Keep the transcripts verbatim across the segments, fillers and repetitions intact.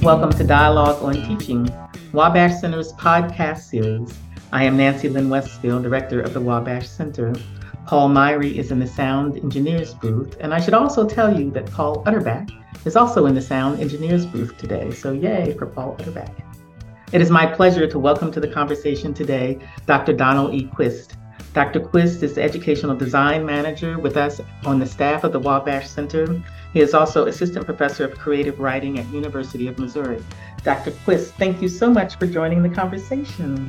Welcome to Dialogue on Teaching, Wabash Center's podcast series. I am Nancy Lynn Westfield, Director of the Wabash Center. Paul Myrie is in the Sound Engineers booth, and I should also tell you that Paul Utterback is also in the Sound Engineers booth today, so yay for Paul Utterback. It is my pleasure to welcome to the conversation today Doctor Donald E. Quist. Doctor Quist is the Educational Design Manager with us on the staff of the Wabash Center. He is also Assistant Professor of Creative Writing at University of Missouri. Doctor Quist, thank you so much for joining the conversation.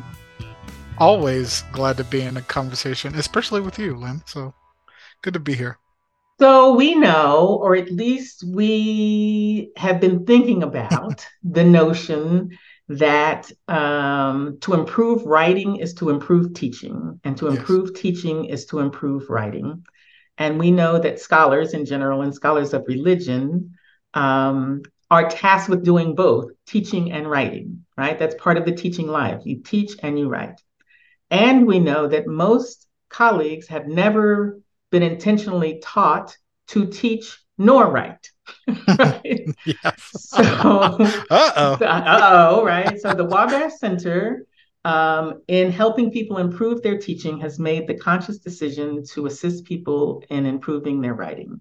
Always glad to be in a conversation, especially with you, Lynn. So good to be here. So we know, or at least we have been thinking about the notion that um, to improve writing is to improve teaching, and to improve yes. teaching is to improve writing. And we know that scholars in general and scholars of religion um, are tasked with doing both, teaching and writing, right? That's part of the teaching life. You teach and you write. And we know that most colleagues have never been intentionally taught to teach nor write. Right? Yes. So, uh-oh. Uh-oh, right? So the Wabash Center, um, in helping people improve their teaching, has made the conscious decision to assist people in improving their writing.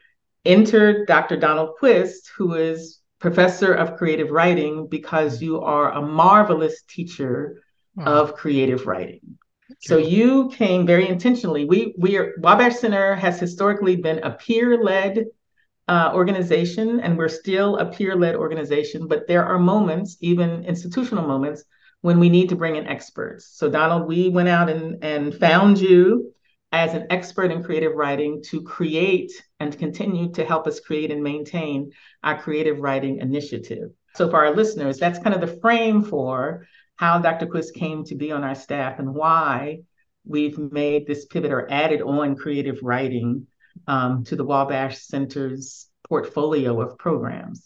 Enter Doctor Donald Quist, who is Professor of Creative Writing, because you are a marvelous teacher oh. of creative writing. So you came very intentionally. We we are Wabash Center has historically been a peer-led uh, organization, and we're still a peer-led organization. But there are moments, even institutional moments, when we need to bring in experts. So Donald, we went out and and found you as an expert in creative writing to create and continue to help us create and maintain our creative writing initiative. So for our listeners, that's kind of the frame for how Doctor Quist came to be on our staff and why we've made this pivot or added on creative writing um, to the Wabash Center's portfolio of programs.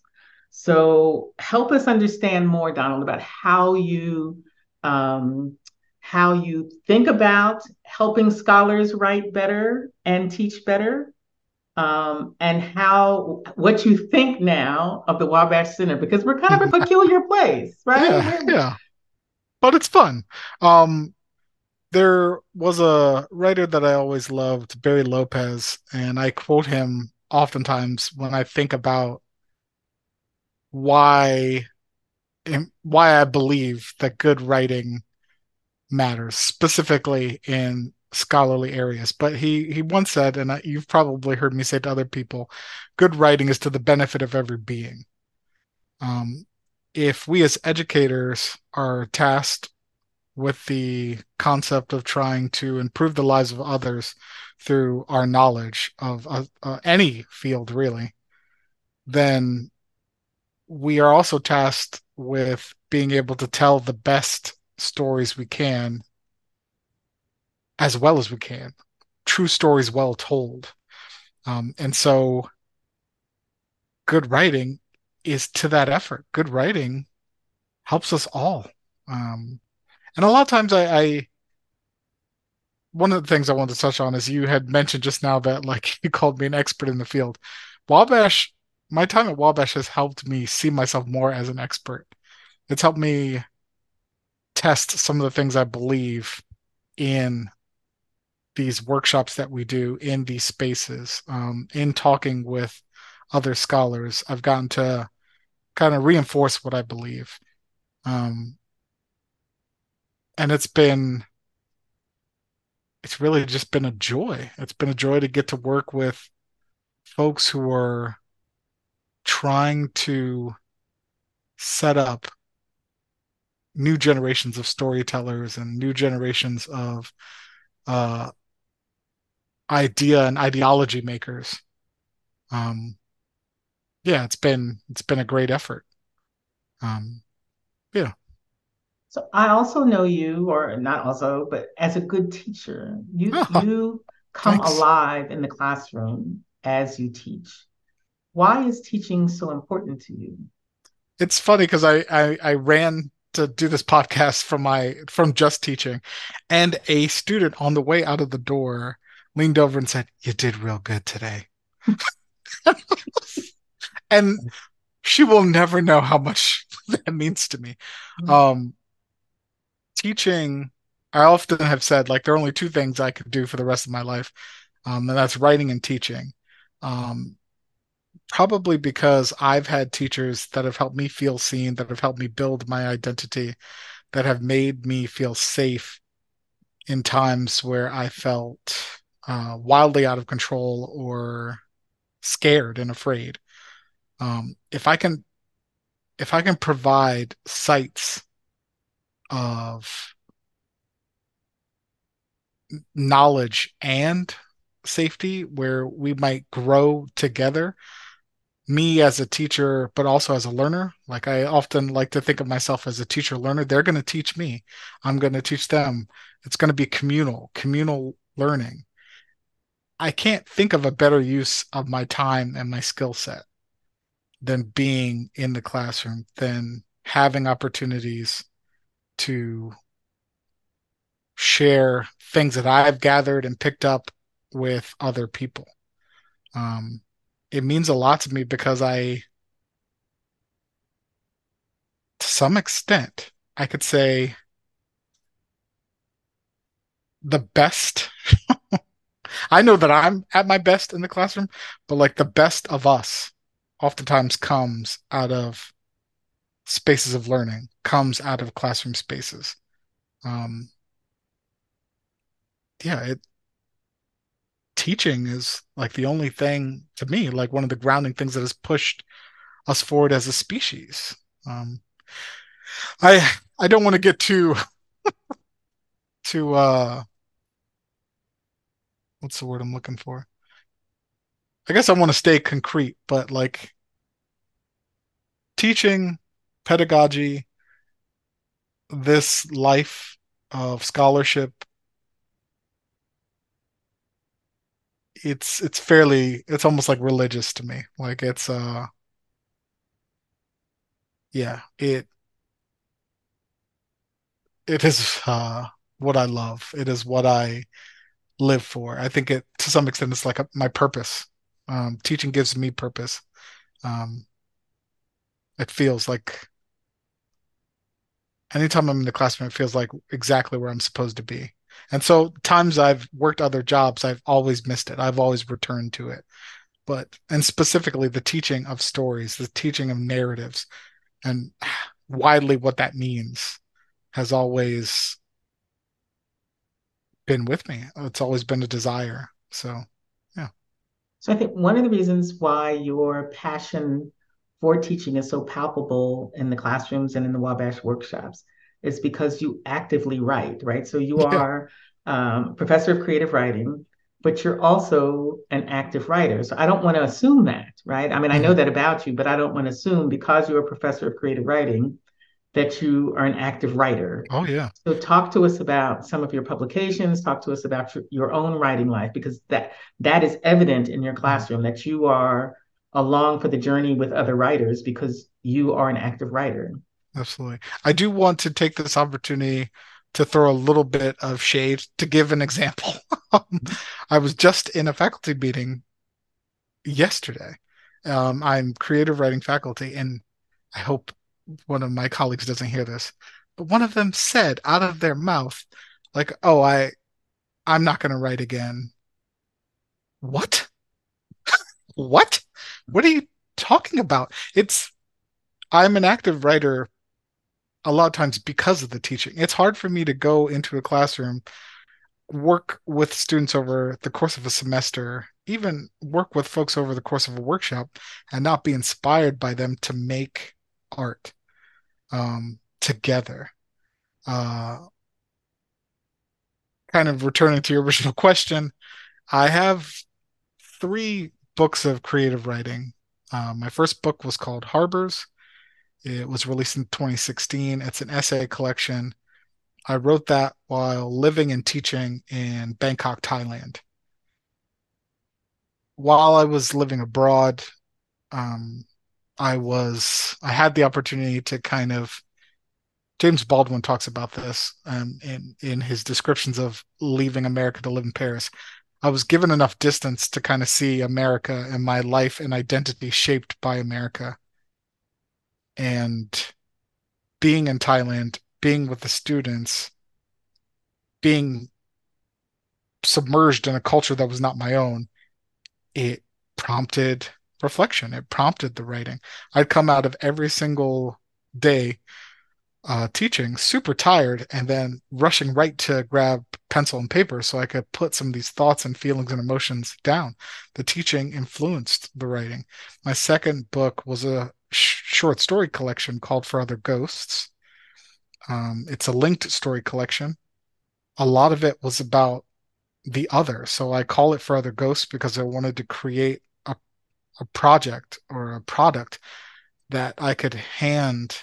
So help us understand more, Donald, about how you um, how you think about helping scholars write better and teach better, um, and how what you think now of the Wabash Center, because we're kind of a peculiar place, right? Yeah, yeah. But it's fun. Um, there was a writer that I always loved, Barry Lopez, and I quote him oftentimes when I think about why why I believe that good writing matters, specifically in scholarly areas. But he he once said, and you've probably heard me say to other people, good writing is to the benefit of every being. Um, if we as educators are tasked with the concept of trying to improve the lives of others through our knowledge of uh, uh, any field, really, then we are also tasked with being able to tell the best stories we can as well as we can. True stories well told. Um, and so good writing is to that effort. Good writing helps us all. Um, And a lot of times I, I, one of the things I wanted to touch on is you had mentioned just now that like you called me an expert in the field. Wabash, my time at Wabash has helped me see myself more as an expert. It's helped me test some of the things I believe in these workshops that we do in these spaces. Um, in talking with other scholars, I've gotten to kind of reinforce what I believe. Um, and it's been it's really just been a joy. It's been a joy to get to work with folks who are trying to set up new generations of storytellers and new generations of uh, idea and ideology makers. Um, yeah, it's been it's been a great effort. Um, yeah. So I also know you, or not also, but as a good teacher, you Oh, you come thanks. alive in the classroom as you teach. Why is teaching so important to you? It's funny because I, I I ran to do this podcast from my from Just Teaching, and a student on the way out of the door leaned over and said, "You did real good today." And she will never know how much that means to me. Mm. Um, teaching, I often have said like there are only two things I could do for the rest of my life, um, and that's writing and teaching. Um, Probably because I've had teachers that have helped me feel seen, that have helped me build my identity, that have made me feel safe in times where I felt uh, wildly out of control or scared and afraid. Um, if I can, if I can provide sites of knowledge and safety where we might grow together, me as a teacher, but also as a learner. Like I often like to think of myself as a teacher learner. They're going to teach me. I'm going to teach them. It's going to be communal, communal learning. I can't think of a better use of my time and my skill set than being in the classroom, than having opportunities to share things that I've gathered and picked up with other people. Um, it means a lot to me because I, to some extent, I could say the best. I know that I'm at my best in the classroom, but like the best of us oftentimes comes out of spaces of learning, comes out of classroom spaces. Um, yeah, it, teaching is like the only thing to me, like one of the grounding things that has pushed us forward as a species. Um, I I don't want to get too too uh what's the word I'm looking for? I guess I want to stay concrete, but like teaching, pedagogy, this life of scholarship, it's it's fairly it's almost like religious to me. Like it's uh yeah, it it is uh what I love. It is what I live for. I think it to some extent it's like a, my purpose. Um, teaching gives me purpose. Um, it feels like anytime I'm in the classroom, it feels like exactly where I'm supposed to be. And so times I've worked other jobs, I've always missed it. I've always returned to it. But and specifically the teaching of stories, the teaching of narratives, and widely what that means has always been with me. It's always been a desire. So yeah. So I think one of the reasons why your passion for teaching is so palpable in the classrooms and in the Wabash workshops is because you actively write, right? So you Yeah. are um, professor of creative writing, but you're also an active writer. So I don't want to assume that, right? I mean, I know Mhm. that about you, but I don't want to assume because you're a professor of creative writing that you are an active writer. Oh yeah. So talk to us about some of your publications, talk to us about your, your own writing life, because that that is evident in your Mhm. classroom that you are along for the journey with other writers because you are an active writer. Absolutely. I do want to take this opportunity to throw a little bit of shade to give an example. Um, I was just in a faculty meeting yesterday. Um, I'm creative writing faculty, and I hope one of my colleagues doesn't hear this, but one of them said out of their mouth, like, "Oh, I I'm not going to write again." What? What? What are you talking about? It's I'm an active writer a lot of times because of the teaching. It's hard for me to go into a classroom, work with students over the course of a semester, even work with folks over the course of a workshop, and not be inspired by them to make art um, together. Uh, Kind of returning to your original question, I have three books of creative writing. Uh, my first book was called Harbors. It was released in twenty sixteen. It's an essay collection. I wrote that while living and teaching in Bangkok, Thailand. While I was living abroad, um, I was I had the opportunity to kind of James Baldwin talks about this um, in in his descriptions of leaving America to live in Paris. I was given enough distance to kind of see America and my life and identity shaped by America. And being in Thailand, being with the students, being submerged in a culture that was not my own, it prompted reflection. It prompted the writing. I'd come out of every single day uh, teaching super tired and then rushing right to grab pencil and paper so I could put some of these thoughts and feelings and emotions down. The teaching influenced the writing. My second book was a sh- short story collection called For Other Ghosts. Um, it's a linked story collection. A lot of it was about the other. So I call it For Other Ghosts because I wanted to create a, a project or a product that I could hand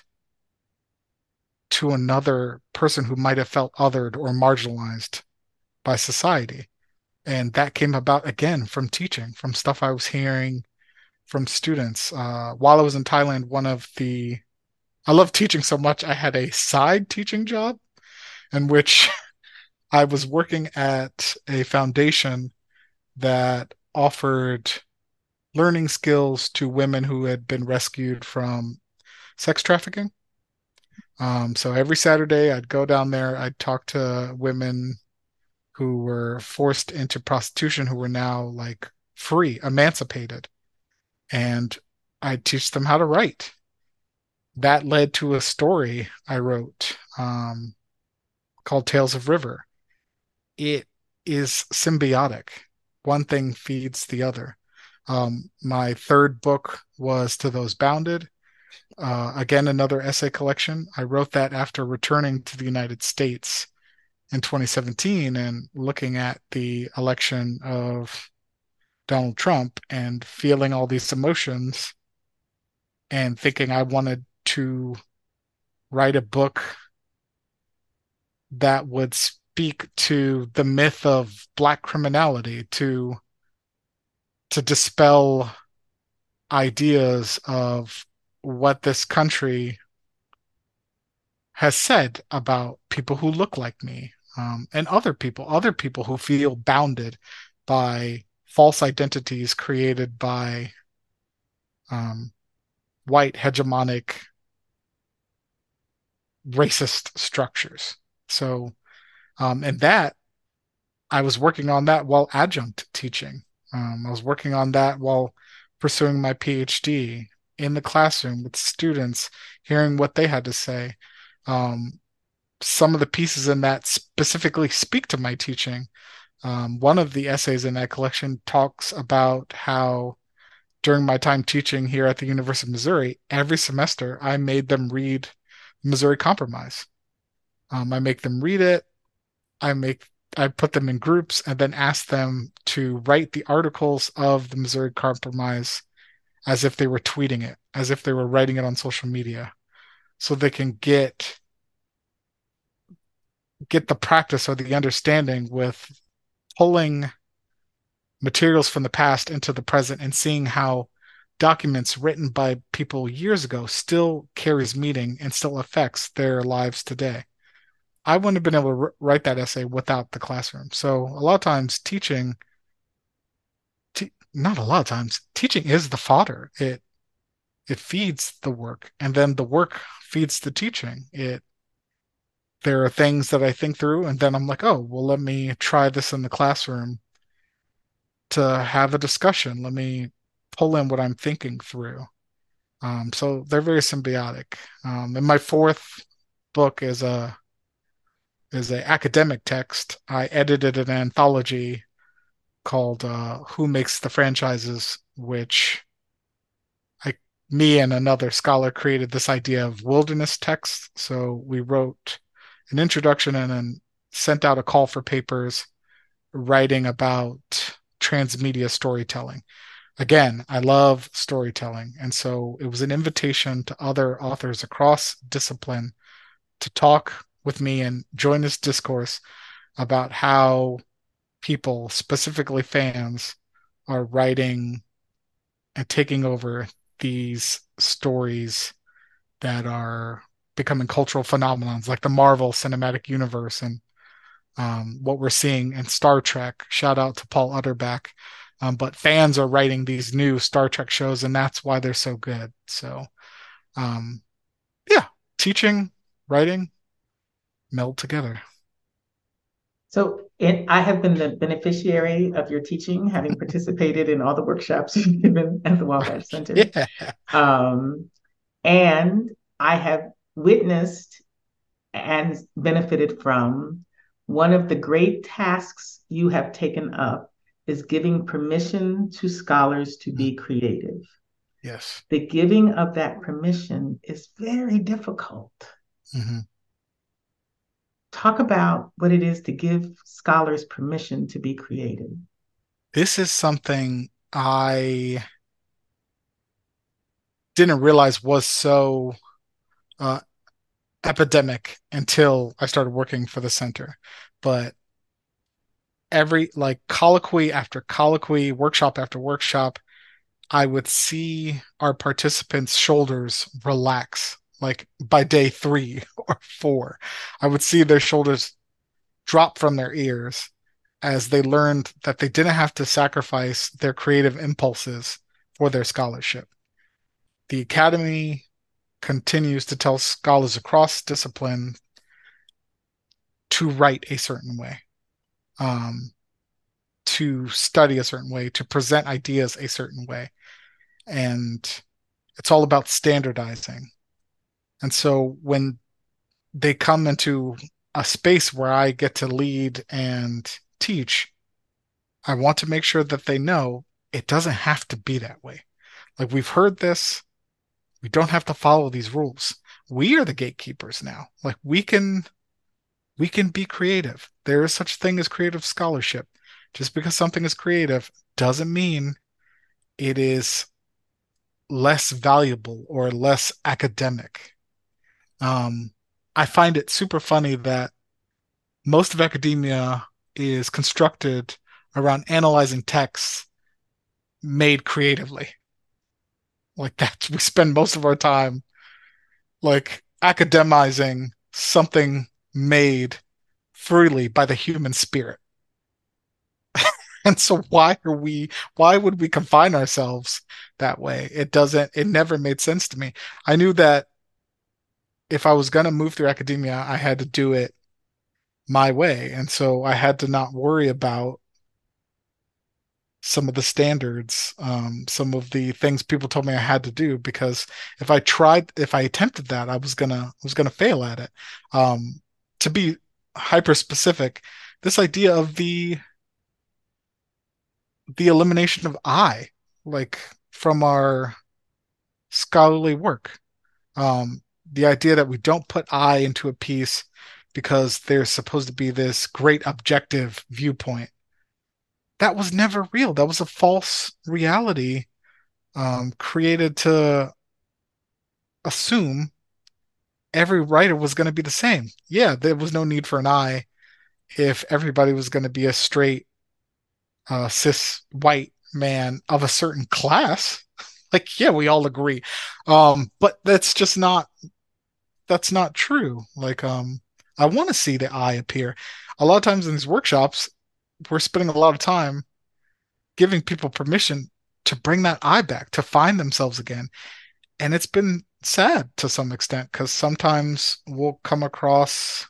to another person who might have felt othered or marginalized by society. And that came about again from teaching, from stuff I was hearing from students. Uh, while I was in Thailand, one of the, I love teaching so much, I had a side teaching job in which I was working at a foundation that offered learning skills to women who had been rescued from sex trafficking. Um, so every Saturday, I'd go down there, I'd talk to women who were forced into prostitution, who were now like free, emancipated, and I'd teach them how to write. That led to a story I wrote um, called Tales of River. It is symbiotic. One thing feeds the other. Um, my third book was To Those Bounded. Uh, again, another essay collection. I wrote that after returning to the United States in twenty seventeen and looking at the election of Donald Trump and feeling all these emotions and thinking I wanted to write a book that would speak to the myth of Black criminality, to to dispel ideas of what this country has said about people who look like me, um, and other people, other people who feel bounded by false identities created by um, white hegemonic racist structures. So, um, and that I was working on that while adjunct teaching. Um, I was working on that while pursuing my PhD in the classroom with students, hearing what they had to say. Um, some of the pieces in that specifically speak to my teaching. Um, one of the essays in that collection talks about how during my time teaching here at the University of Missouri, every semester I made them read Missouri Compromise. Um, I make them read it. I make I put them in groups and then ask them to write the articles of the Missouri Compromise as if they were tweeting it, as if they were writing it on social media, so they can get get the practice or the understanding with pulling materials from the past into the present and seeing how documents written by people years ago still carries meaning and still affects their lives today. I wouldn't have been able to write that essay without the classroom. So a lot of times teaching, te- not a lot of times, teaching is the fodder. It it feeds the work, and then the work feeds the teaching. It there are things that I think through, and then I'm like, oh, well, let me try this in the classroom to have a discussion. Let me pull in what I'm thinking through. Um, so they're very symbiotic. Um, and my fourth book is a is a academic text. I edited an anthology called uh, "Who Makes the Franchises," which I, me and another scholar created this idea of wilderness text. So we wrote an introduction and then sent out a call for papers writing about transmedia storytelling. Again, I love storytelling. And so it was an invitation to other authors across discipline to talk with me and join this discourse about how people, specifically fans, are writing and taking over these stories that are becoming cultural phenomenons like the Marvel Cinematic Universe and um, what we're seeing in Star Trek. Shout out to Paul Utterback. Um, but fans are writing these new Star Trek shows, and that's why they're so good. So Um, yeah, teaching, writing meld together. So it, I have been the beneficiary of your teaching, having participated in all the workshops you've given at the Wabash Center. Yeah. Um, and I have witnessed and benefited from one of the great tasks you have taken up is giving permission to scholars to Mm. be creative. Yes. The giving of that permission is very difficult. Hmm. Talk about what it is to give scholars permission to be creative. This is something I didn't realize was so uh, epidemic until I started working for the center. But every like colloquy after colloquy, workshop after workshop, I would see our participants' shoulders relax. Like by day three or four, I would see their shoulders drop from their ears as they learned that they didn't have to sacrifice their creative impulses for their scholarship. The Academy continues to tell scholars across discipline to write a certain way, um, to study a certain way, to present ideas a certain way. And it's all about standardizing. And so when they come into a space where I get to lead and teach, I want to make sure that they know it doesn't have to be that way. Like we've heard this, we don't have to follow these rules. We are the gatekeepers now. Like we can we can be creative. There is such thing as creative scholarship. Just because something is creative doesn't mean it is less valuable or less academic. Um, I find it super funny that most of academia is constructed around analyzing texts made creatively. Like that, we spend most of our time like academizing something made freely by the human spirit. And so why are we, why would we confine ourselves that way? It doesn't, it never made sense to me. I knew that if I was going to move through academia, I had to do it my way. And so I had to not worry about some of the standards, um, some of the things people told me I had to do, because if I tried, if I attempted that, I was gonna, I was gonna fail at it. Um, to be hyper specific, this idea of the the elimination of I, like from our scholarly work. Um, the idea that we don't put I into a piece because there's supposed to be this great objective viewpoint. That was never real. That was a false reality, um, created to assume every writer was going to be the same. Yeah, there was no need for an I if everybody was going to be a straight, uh, cis white man of a certain class. Like, yeah, we all agree. Um, but that's just not that's not true. Like, um, I want to see the I appear. A lot of times in these workshops, we're spending a lot of time giving people permission to bring that I back, to find themselves again. And it's been sad to some extent because sometimes we'll come across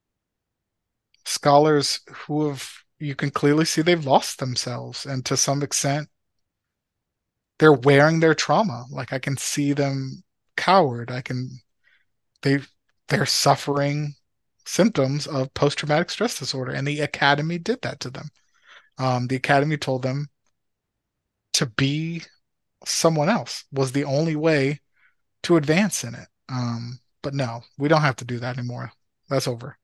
scholars who have, you can clearly see they've lost themselves. And to some extent, they're wearing their trauma. Like I can see them coward. I can, they, they're suffering symptoms of post-traumatic stress disorder. And the academy did that to them. Um, the academy told them to be someone else was the only way to advance in it. Um, but no, we don't have to do that anymore. That's over.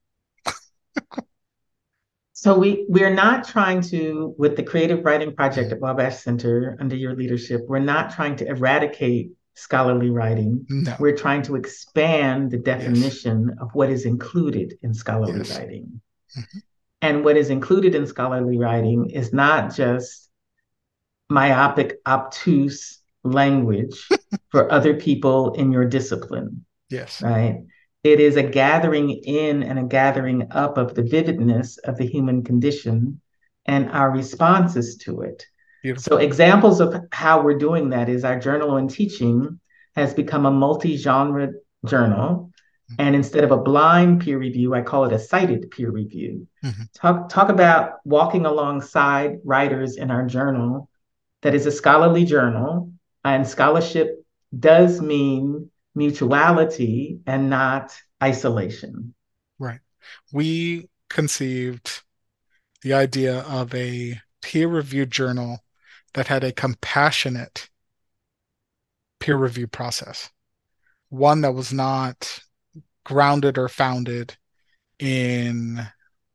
So we we're not trying to, with the creative writing project Mhm. at Wabash Center under your leadership, we're not trying to eradicate scholarly writing. No. We're trying to expand the Yes. definition of what is included in scholarly Yes. writing. Mhm. And what is included in scholarly writing is not just myopic, obtuse language for other people in your discipline, Yes. right? It is a gathering in and a gathering up of the vividness of the human condition and our responses to it. So, Beautiful. examples of how we're doing that is our journal and teaching has become a multi-genre journal. And instead of a blind peer review, I call it a cited peer review. Mm-hmm. Talk, talk about walking alongside writers in our journal that is a scholarly journal. And scholarship does mean mutuality and not isolation. Right. We conceived the idea of a peer-reviewed journal that had a compassionate peer review process, one that was not grounded or founded in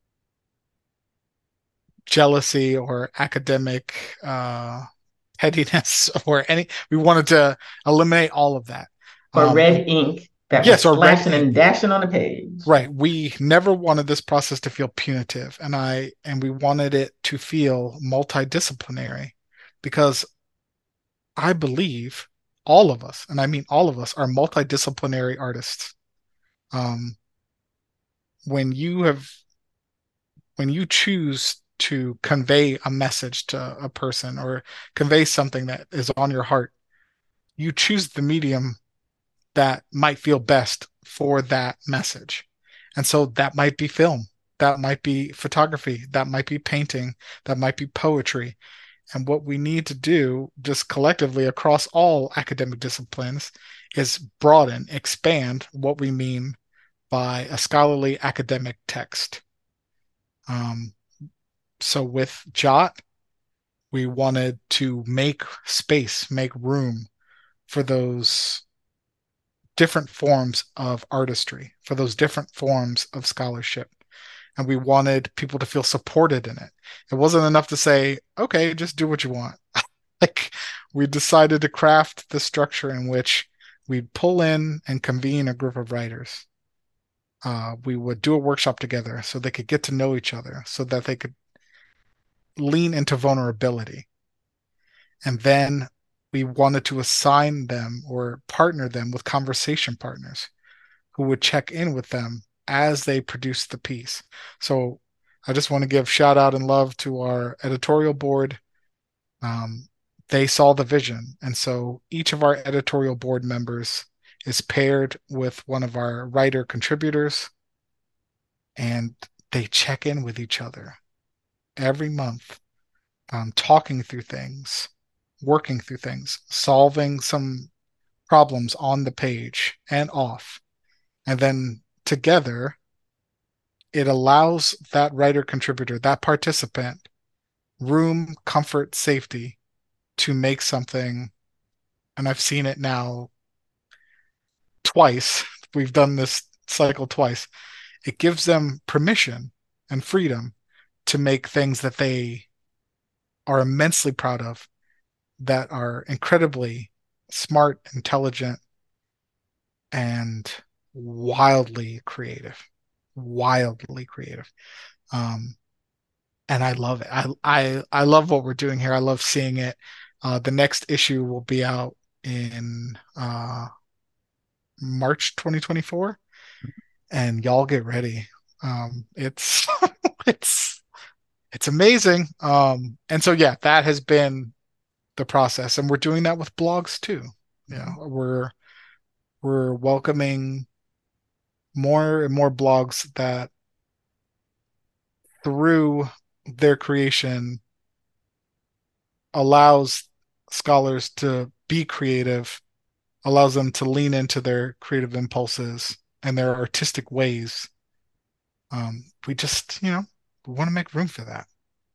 jealousy or academic uh, pettiness or any. We wanted to eliminate all of that. Or Um, red ink that was yes, or red splashing ink. and dashing on a page. Right. We never wanted this process to feel punitive, and I and we wanted it to feel multidisciplinary because I believe all of us, and I mean all of us, are multidisciplinary artists. Um, when you have when you choose to convey a message to a person or convey something that is on your heart, you choose the medium that might feel best for that message. And so that might be film, that might be photography, that might be painting, that might be poetry. And what we need to do, just collectively across all academic disciplines, is broaden, expand what we mean by a scholarly academic text. Um, so with Jot, we wanted to make space, make room for those different forms of artistry, for those different forms of scholarship. And we wanted people to feel supported in it. It wasn't enough to say, okay, just do what you want. Like, we decided to craft the structure in which we'd pull in and convene a group of writers. Uh, we would do a workshop together so they could get to know each other, so that they could lean into vulnerability. And then we wanted to assign them or partner them with conversation partners who would check in with them as they produce the piece. So I just want to give shout out and love to our editorial board. Um, they saw the vision. And so each of our editorial board members is paired with one of our writer contributors, and they check in with each other every month, um, talking through things, working through things, solving some problems on the page and off. And then together, it allows that writer contributor, that participant, room, comfort, safety to make something. And I've seen it now twice. We've done this cycle twice. It gives them permission and freedom to make things that they are immensely proud of, that are incredibly smart, intelligent, and wildly creative. Wildly creative. Um, and I love it. I, I I love what we're doing here. I love seeing it. Uh, the next issue will be out in uh, March twenty twenty-four, and y'all get ready. Um, it's it's it's amazing. Um, and so yeah, that has been the process, and we're doing that with blogs too. Yeah, we're we're welcoming more and more blogs that through their creation allows scholars to be creative, allows them to lean into their creative impulses and their artistic ways. Um, we just, you know, we want to make room for that.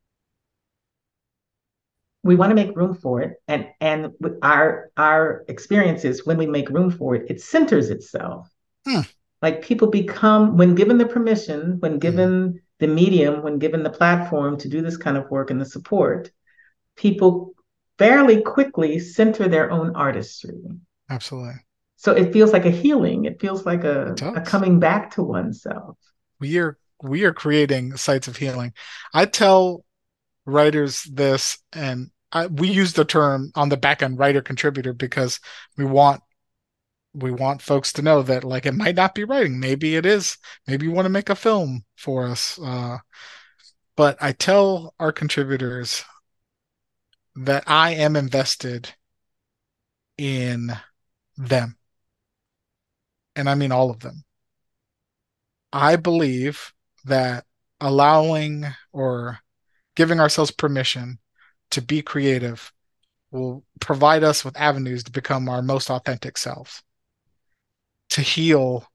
We want to make room for it, and and with our our experiences, when we make room for it, it centers itself. Hmm. Like, people become, when given the permission, when Mhm. given the medium, when given the platform to do this kind of work and the support, people fairly quickly center their own artistry. Absolutely. So it feels like a healing. It feels like It a, a does. coming back to oneself. We are we are creating sites of healing. I tell writers this, and I, we use the term on the back end writer contributor because we want we want folks to know that, like, it might not be writing. Maybe it is. Maybe you want to make a film for us. Uh, but I tell our contributors that I am invested in them. And I mean all of them. I believe that allowing or giving ourselves permission to be creative will provide us with avenues to become our most authentic selves, to heal,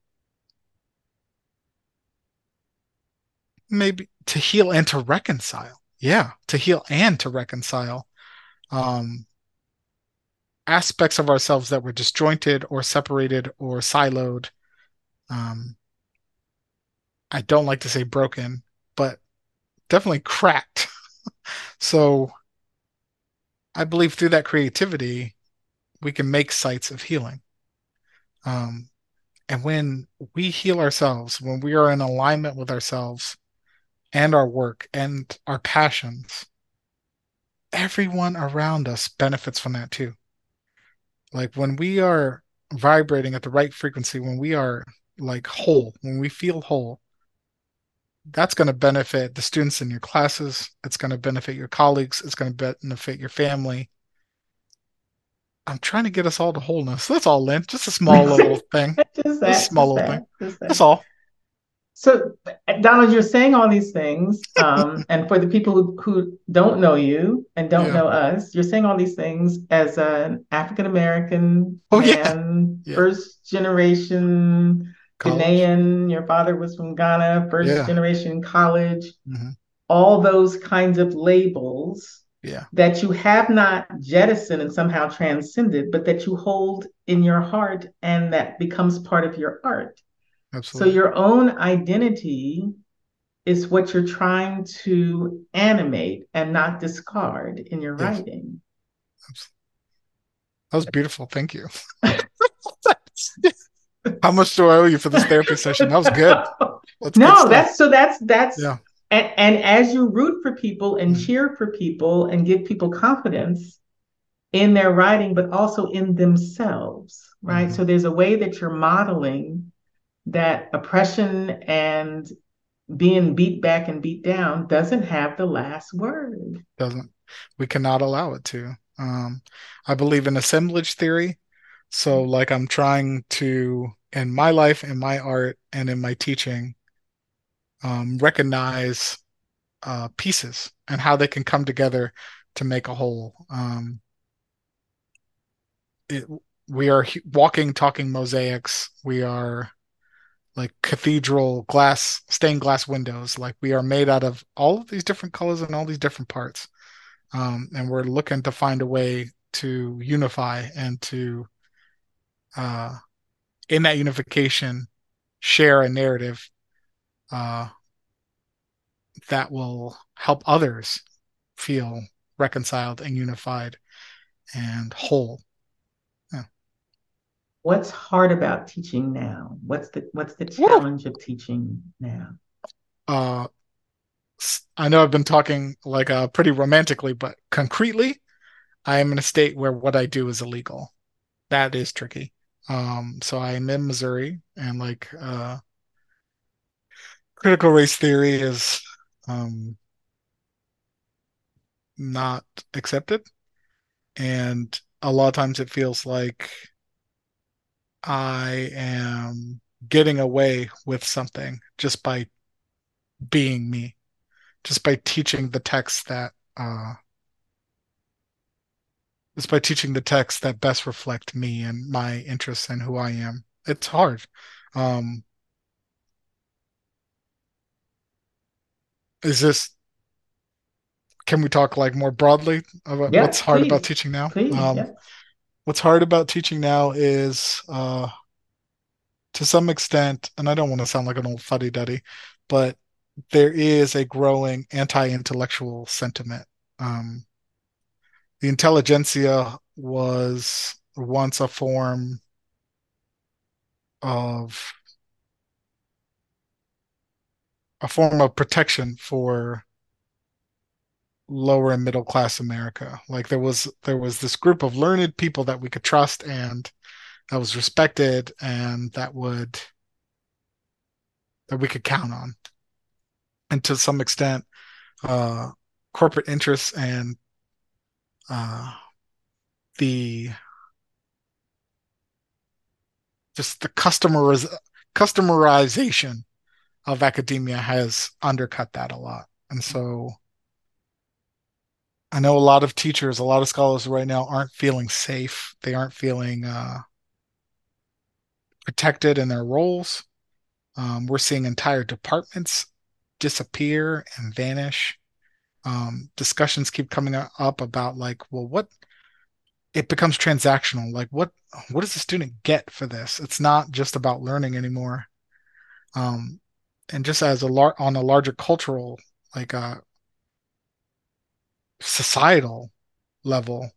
maybe to heal and to reconcile. Yeah, to heal and to reconcile um, aspects of ourselves that were disjointed or separated or siloed. Um, I don't like to say broken, but definitely cracked. So I believe through that creativity, we can make sites of healing. Um, and when we heal ourselves, when we are in alignment with ourselves and our work and our passions, everyone around us benefits from that too. Like when we are vibrating at the right frequency, when we are like whole, when we feel whole, that's going to benefit the students in your classes. It's going to benefit your colleagues. It's going to benefit your family. I'm trying to get us all to wholeness. That's all, Lynn. Just a small little thing. Just Just a that, small just little thing. that, just That's that. all. So, Donald, you're saying all these things, um, and for the people who, who don't know you and don't Yeah. know us, you're saying all these things as an African American Oh yeah. man, Yeah. first generation College. Ghanaian. Your father was from Ghana, first Yeah. generation college. Hmm. All those kinds of labels Yeah. that you have not jettisoned and somehow transcended, but that you hold in your heart and that becomes part of your art. So Absolutely. your own identity is what you're trying to animate and not discard in your Yes. writing. Absolutely. That was beautiful. Thank you. How much do I owe you for this therapy session? That was good. That's good No, stuff. that's so that's that's Yeah. and, and as you root for people and Mhm. cheer for people and give people confidence in their writing, but also in themselves, right? Mhm. So there's a way that you're modeling that oppression and being beat back and beat down doesn't have the last word. Doesn't. We cannot allow it to. Um, I believe in assemblage theory. So, like, I'm trying to, in my life, in my art, and in my teaching, um, recognize uh, pieces and how they can come together to make a whole. Um, it, we are walking, talking mosaics. We are like cathedral glass, stained glass windows. Like we are made out of all of these different colors and all these different parts. Um, and we're looking to find a way to unify and to, uh, in that unification, share a narrative uh, that will help others feel reconciled and unified and whole. Yeah. What's hard about teaching now? What's the what's the Woo! challenge of teaching now? Uh, I know I've been talking like uh, pretty romantically, but concretely, I am in a state where what I do is illegal. That is tricky. Um, so I'm in Missouri, and like uh, critical race theory is um, not accepted, and a lot of times it feels like I am getting away with something just by being me, just by teaching the text that uh, just by teaching the text that best reflect me and my interests and who I am. It's hard. Um, is this can we talk like more broadly about Yeah, what's hard about please, teaching now? please, Um, yes. what's hard about teaching now is uh, to some extent, and I don't want to sound like an old fuddy-duddy, but there is a growing anti-intellectual sentiment. Um, the intelligentsia was once a form of a form of protection for lower and middle class America. Like there was there was this group of learned people that we could trust and that was respected and that would that we could count on. And to some extent, uh, corporate interests and uh, the just the customeriz customerization of academia has undercut that a lot. And so I know a lot of teachers, a lot of scholars right now aren't feeling safe. They aren't feeling uh, protected in their roles. Um, we're seeing entire departments disappear and vanish. Um, discussions keep coming up about like, well, what it becomes transactional. Like, what what does the student get for this? It's not just about learning anymore. Um, and just as a lar on a larger cultural, like uh, societal level,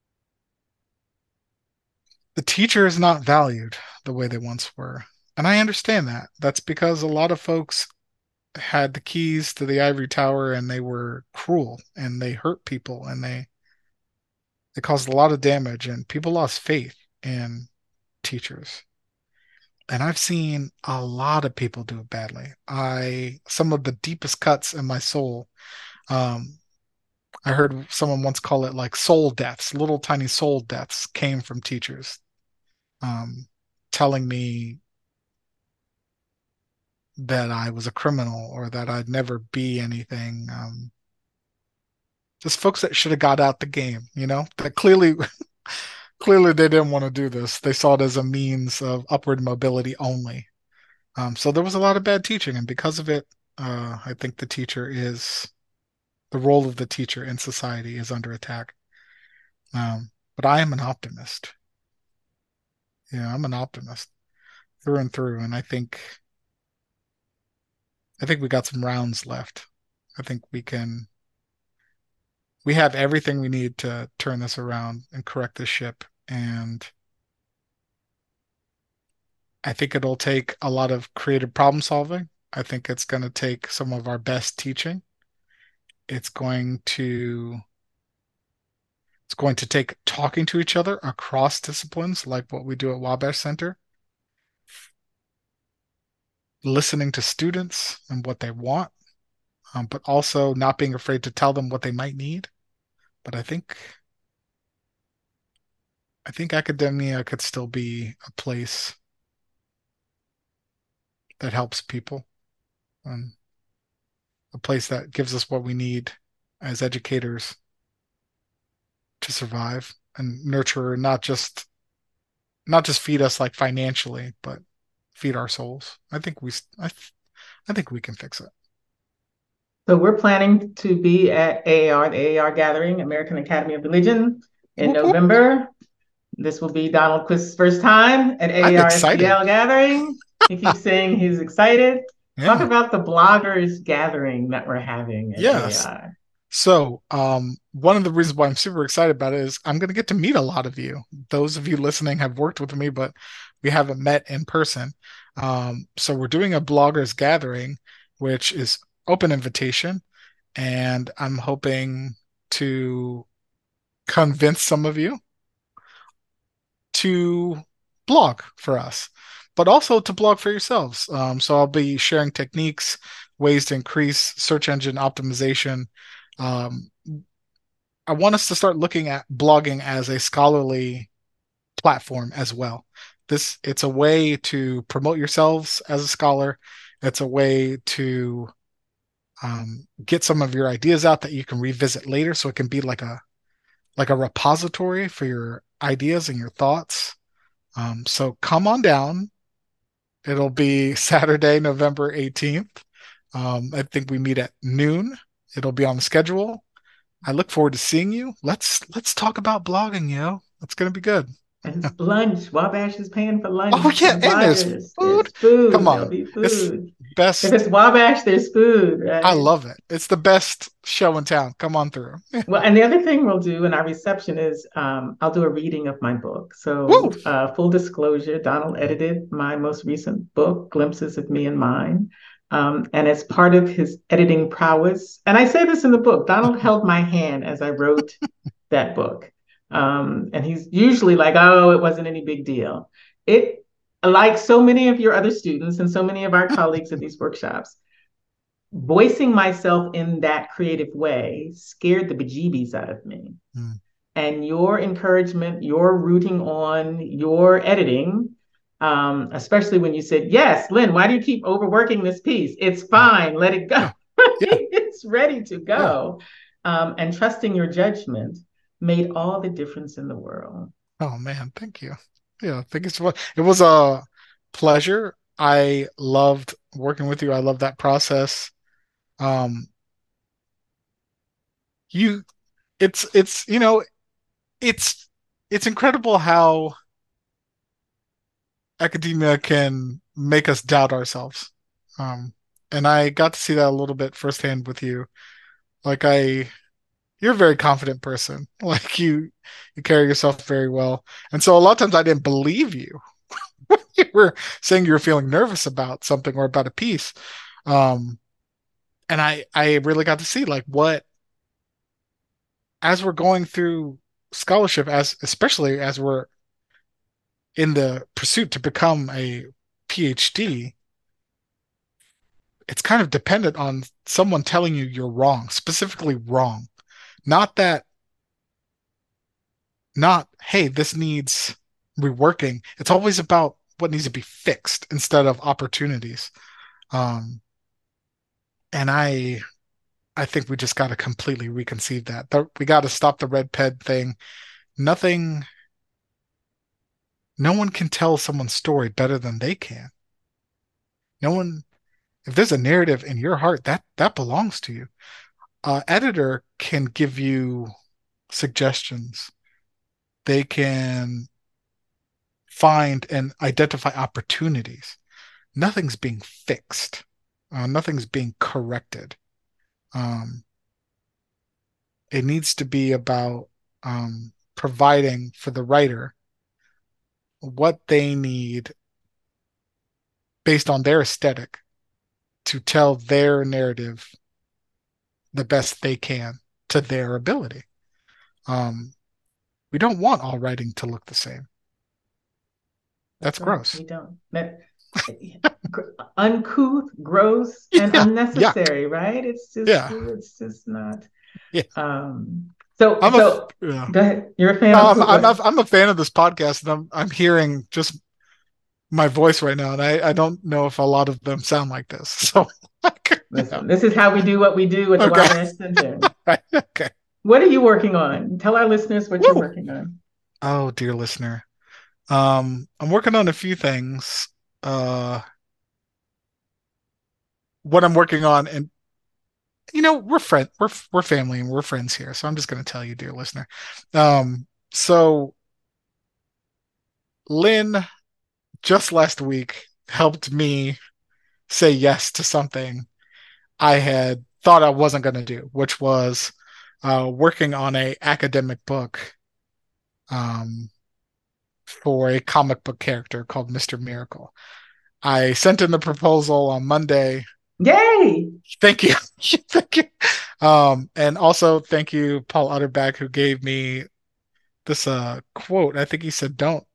the teacher is not valued the way they once were. And I understand that. That's because a lot of folks had the keys to the ivory tower and they were cruel and they hurt people and they they caused a lot of damage and people lost faith in teachers. And I've seen a lot of people do it badly. I some of the deepest cuts in my soul. Um, I heard someone once call it like soul deaths, little tiny soul deaths came from teachers, um, telling me that I was a criminal or that I'd never be anything. Um, just folks that should have got out the game, you know, that clearly clearly they didn't want to do this. They saw it as a means of upward mobility only. Um, so there was a lot of bad teaching, and because of it, uh, I think the teacher is the role of the teacher in society is under attack. Um, but I am an optimist. Yeah, I'm an optimist through and through, and I think I think we got some rounds left. I think we can we have everything we need to turn this around and correct this ship. And I think it'll take a lot of creative problem solving. I think it's going to take some of our best teaching. It's going to it's going to take talking to each other across disciplines, like what we do at Wabash Center, listening to students and what they want, um, but also not being afraid to tell them what they might need. But I think I think academia could still be a place that helps people, and a place that gives us what we need as educators to survive and nurture, not just not just feed us like financially, but feed our souls. I think we I, I think we can fix it. So we're planning to be at A A R, the A A R Gathering, American Academy of Religion, in Whoop, whoop. November. This will be Donald Quist's first time at I'm A A R S B excited. L Gathering. He keeps saying he's excited. Talk Yeah. about the bloggers gathering that we're having at Yes. A A R. So, um, one of the reasons why I'm super excited about it is I'm going to get to meet a lot of you. Those of you listening have worked with me, but we haven't met in person. Um, so we're doing a bloggers gathering, which is open invitation, and I'm hoping to convince some of you to blog for us, but also to blog for yourselves. Um, so I'll be sharing techniques, ways to increase search engine optimization. Um, I want us to start looking at blogging as a scholarly platform as well. This it's a way to promote yourselves as a scholar. It's a way to um, get some of your ideas out that you can revisit later, so it can be like a like a repository for your ideas and your thoughts. Um, so come on down. It'll be Saturday, November eighteenth. Um, I think we meet at noon. It'll be on the schedule. I look forward to seeing you. Let's let's talk about blogging, yo. It's gonna be good. And it's lunch. Wabash is paying for Oh lunch for yeah, the and there's bloggers. food. There's Come food. There'll on. be It's food. If best. it's Wabash, there's food, I right? love it. It's the best show in town. Come on through. Well, and the other thing we'll do in our reception is um, I'll do a reading of my book. Woo! So, uh, full disclosure, Donald edited my most recent book, Glimpses of Me and Mine. Um, and as part of his editing prowess, and I say this in the book, Donald held my hand as I wrote that book. Um, and he's usually like, oh, it wasn't any big deal. It, like so many of your other students and so many of our colleagues at these workshops, voicing myself in that creative way scared the bejeebies out of me. Mm. And your encouragement, your rooting on, your editing Um, especially when you said, yes, Lynn, why do you keep overworking this piece? It's Yeah. fine, let it go. Yeah. Yeah. It's ready to Yeah. go. Um, and trusting your judgment made all the difference in the world. Oh man, thank you. Yeah, thank you so much. It was a pleasure. I loved working with you. I love that process. Um, you, it's it's you know, it's it's incredible how academia can make us doubt ourselves. Um, and I got to see that a little bit firsthand with you. Like I, you're a very confident person. Like you, you carry yourself very well. And so a lot of times I didn't believe you when you were saying you were feeling nervous about something or about a piece. Um, and I, I really got to see like what, as we're going through scholarship, as especially as we're in the pursuit to become a PhD, it's kind of dependent on someone telling you you're wrong, specifically wrong. Not that, not, hey, this needs reworking. It's always about what needs to be fixed instead of opportunities. Um, and I, I think we just got to completely reconceive that. The, we got to stop the red pen thing. Nothing, no one can tell someone's story better than they can. No one, if there's a narrative in your heart, that that belongs to you. Uh, editor can give you suggestions. They can find and identify opportunities. Nothing's being fixed. Uh, nothing's being corrected. Um, it needs to be about um, providing for the writer what they need based on their aesthetic to tell their narrative the best they can to their ability. Um, we don't want all writing to look the same. That's That's right. gross. We don't. That, uncouth, gross, and Yeah, yuck. unnecessary, right? It's just Yeah, it's just not. yeah. Um, so I'm a so yeah. go ahead. You're a fan No, of I'm who? I'm What? a, I'm a fan of this podcast, and I'm I'm hearing just my voice right now, and I I don't know if a lot of them sound like this. So, yeah. Listen, this is how we do what we do at the Okay. Wabash Center. Right. Okay. What are you working on? Tell our listeners what you're Woo. working on. Oh, dear listener. Um, I'm working on a few things. Uh, what I'm working on, and you know, we're friend, we're we're family, and we're friends here. So I'm just going to tell you, dear listener. Um, so Lynn just last week helped me say yes to something I had thought I wasn't going to do, which was uh, working on a academic book um, for a comic book character called Mister Miracle. I sent in the proposal on Monday. Yay! Thank you. Thank you. Um, and also thank you, Paul Utterback, who gave me this uh, quote. I think he said, "Don't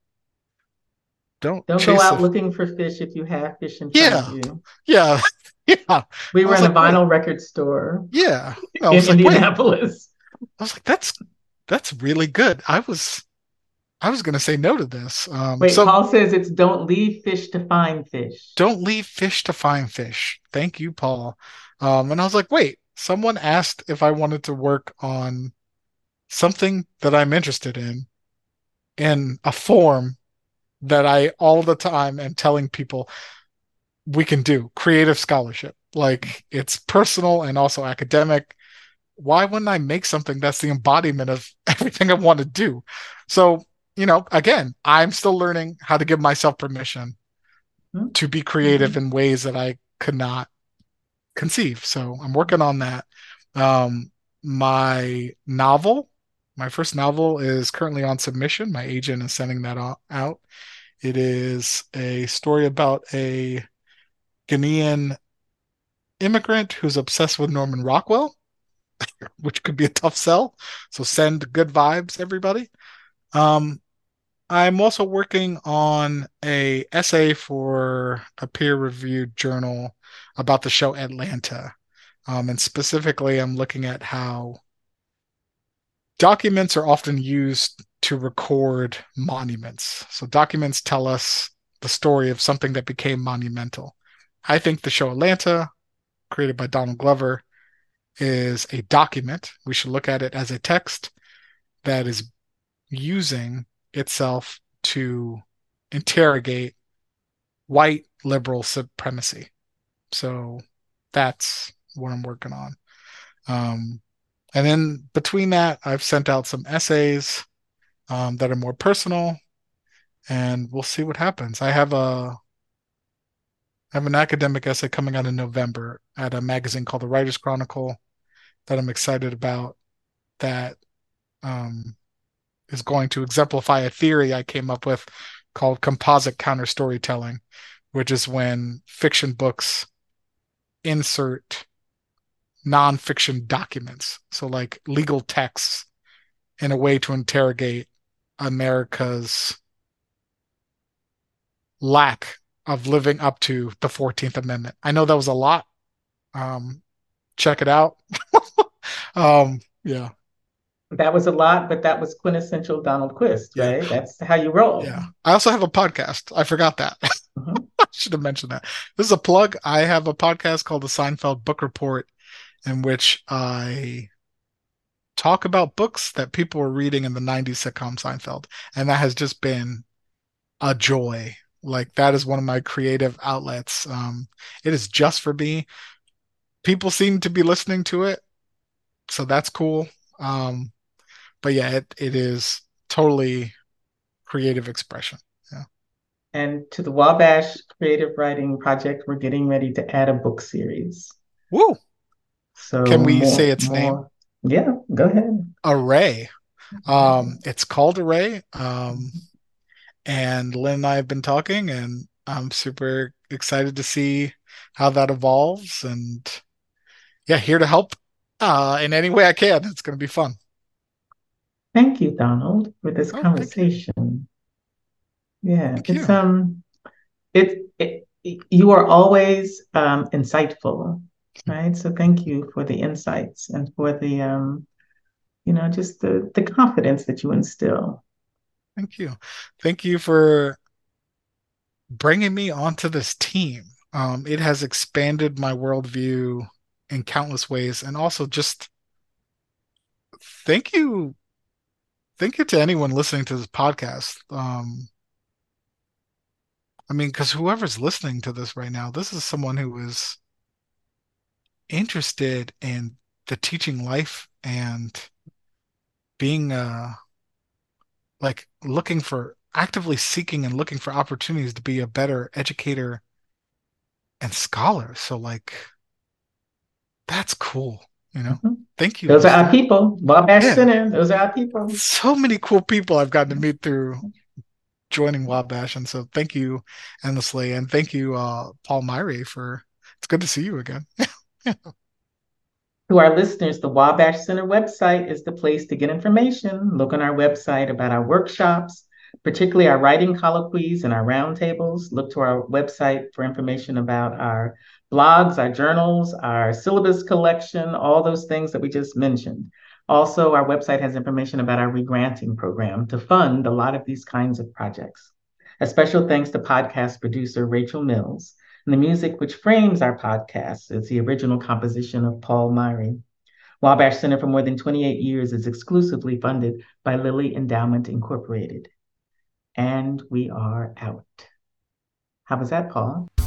don't Don't go chase a out looking for fish if you have fish in front of yeah you. yeah yeah." I We were was in a like, wait, vinyl record store yeah. I in was like, wait. Indianapolis. I was like, that's that's really good. I was I was gonna say no to this. Um, Wait, so Paul says it's don't leave fish to find fish. don't leave fish to find fish. Thank you, Paul. Um, and I was like, wait, someone asked if I wanted to work on something that I'm interested in in a form that I all the time am telling people we can do creative scholarship. Like it's personal and also academic. Why wouldn't I make something that's the embodiment of everything I want to do? So, you know, again, I'm still learning how to give myself permission to be creative Mm-hmm. in ways that I could not conceive. So I'm working on that. Um, my novel, my first novel is currently on submission. My agent is sending that out. It is a story about a Ghanaian immigrant who's obsessed with Norman Rockwell, which could be a tough sell. So send good vibes, everybody. Um, I'm also working on a essay for a peer-reviewed journal about the show Atlanta. Um, and specifically, I'm looking at how documents are often used to record monuments. So documents tell us the story of something that became monumental. I think the show Atlanta, created by Donald Glover, is a document. We should look at it as a text that is using itself to interrogate white liberal supremacy. So that's what I'm working on. Um, and then between that, I've sent out some essays um, that are more personal, and we'll see what happens. I have a I have an academic essay coming out in November at a magazine called the Writers Chronicle that I'm excited about. That um, is going to exemplify a theory I came up with called composite counter storytelling, which is when fiction books insert nonfiction documents, so like legal texts, in a way to interrogate America's lack of living up to the fourteenth Amendment. I know that was a lot. Um, check it out. um, yeah. That was a lot, but that was quintessential Donald Quist, Yeah. right? That's how you roll. Yeah. I also have a podcast. I forgot that. Mm-hmm. I should have mentioned that. This is a plug. I have a podcast called the Seinfeld Book Report, in which I talk about books that people were reading in the nineties sitcom Seinfeld. And that has just been a joy. Like, that is one of my creative outlets. Um, it is just for me. People seem to be listening to it, so that's cool. Um, but yeah, it, it is totally creative expression. Yeah. And to the Wabash Creative Writing Project, we're getting ready to add a book series. Woo! So can we more, say its more, name? Yeah, go ahead. Array. Um, it's called Array. Um, and Lynn and I have been talking, and I'm super excited to see how that evolves. And yeah, here to help uh, in any way I can. It's going to be fun. Thank you, Donald, for this oh, conversation. Yeah, thank it's you. um, it, it you are always um insightful, right? So thank you for the insights and for the um, you know, just the the confidence that you instill. Thank you. Thank you for bringing me onto this team. Um, it has expanded my worldview in countless ways, and also just thank you, thank you to anyone listening to this podcast. Um, I mean, because whoever's listening to this right now, this is someone who is interested in the teaching life and being uh like looking for actively seeking and looking for opportunities to be a better educator and scholar. So like that's cool, you know. Mm-hmm. Thank you, Those Leslie. are our people. Wabash Yeah. Center. Those are our people. So many cool people I've gotten to meet through joining Wabash. And so thank you endlessly. And thank you, uh, Paul Myrie, for it's good to see you again. To our listeners, the Wabash Center website is the place to get information. Look on our website about our workshops, particularly our writing colloquies and our roundtables. Look to our website for information about our blogs, our journals, our syllabus collection, all those things that we just mentioned. Also, our website has information about our regranting program to fund a lot of these kinds of projects. A special thanks to podcast producer Rachel Mills. And the music which frames our podcast is the original composition of Paul Myrie. Wabash Center for more than twenty-eight years is exclusively funded by Lilly Endowment Incorporated. And we are out. How was that, Paul?